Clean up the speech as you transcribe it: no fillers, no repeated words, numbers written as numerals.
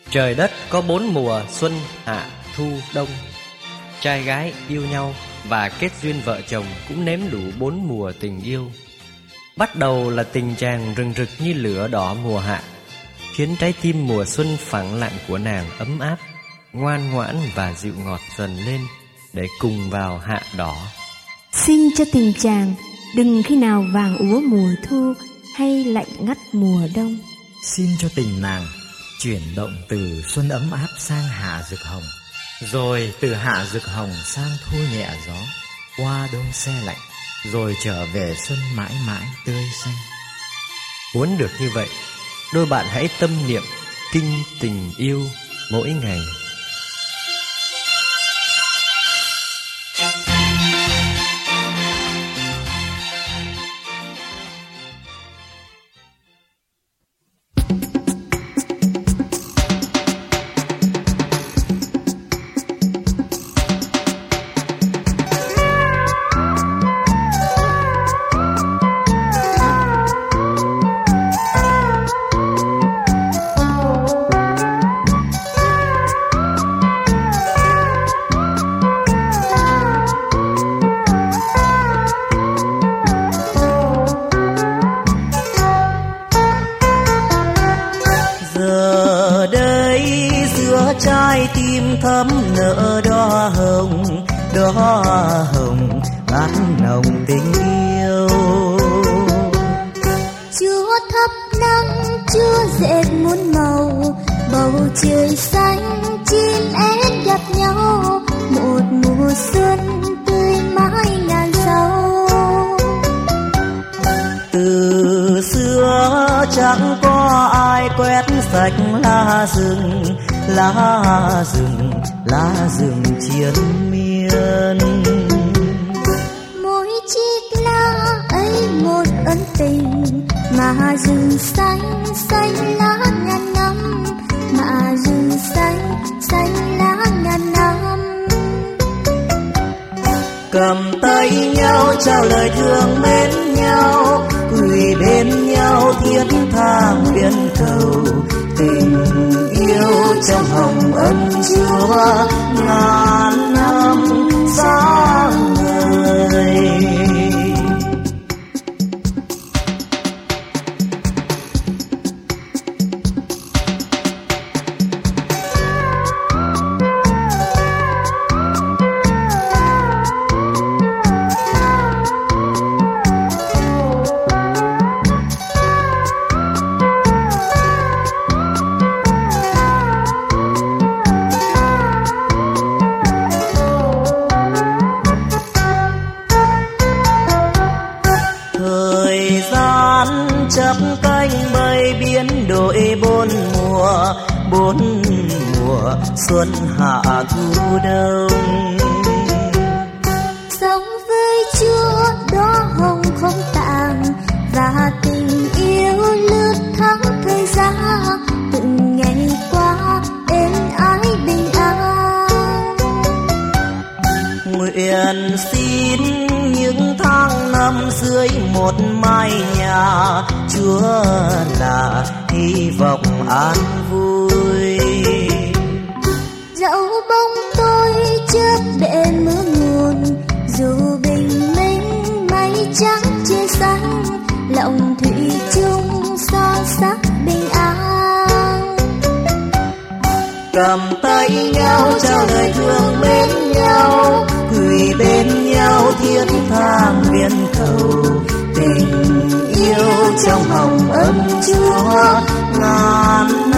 Trời đất có 4 mùa xuân, hạ, thu, đông. Trai gái yêu nhau và kết duyên vợ chồng cũng nếm đủ 4 mùa tình yêu. Bắt đầu là tình chàng rừng rực như lửa đỏ mùa hạ, khiến trái tim mùa xuân phẳng lặng của nàng ấm áp, ngoan ngoãn và dịu ngọt dần lên để cùng vào hạ đỏ. Xin cho tình chàng đừng khi nào vàng úa mùa thu hay lạnh ngắt mùa đông. Xin cho tình nàng chuyển động từ xuân ấm áp sang hạ rực hồng, rồi từ hạ rực hồng sang thu nhẹ gió, qua đông se lạnh, rồi trở về xuân mãi mãi tươi xanh. Muốn được như vậy, đôi bạn hãy tâm niệm kinh tình yêu mỗi ngày. Trái tim thắm nở đóa hồng ngát nồng tình yêu. Chúa thắp nắng, Chúa dệt muôn màu, bầu trời xanh chim én gặp nhau, một mùa xuân tươi mãi ngàn dâu. Từ xưa chẳng có ai quét sạch lá rừng, lá rừng triền miên. Mỗi chiếc lá ấy một ân tình, mà rừng xanh xanh lá ngàn năm, mà rừng xanh xanh lá ngàn năm. Cầm tay nhau trao lời thương mến nhau, quỳ bên nhau thiết tha nguyện cầu. Tình yêu trong hồng ân Chúa ngàn năm sáng ngời. Chắp cánh bay biến đổi bốn mùa xuân hạ thu đông. Sống với Chúa đó hồng không tàn, và tình yêu lướt thắng thời gian, từng ngày qua êm ái bình an. Nguyện xin những tháng năm dưới một mái nhà, Chúa là hy vọng an vui. Dẫu bóng tôi chớp bể mưa nguồn, dù bình minh mây trắng trên xanh, lòng thủy chung son sắc bình an. Cầm tay nhau trao lời thương mến nhau, quỳ bên nhau thiết tha nguyện cầu. Tình yêu trong hồng ân Chúa ngàn năm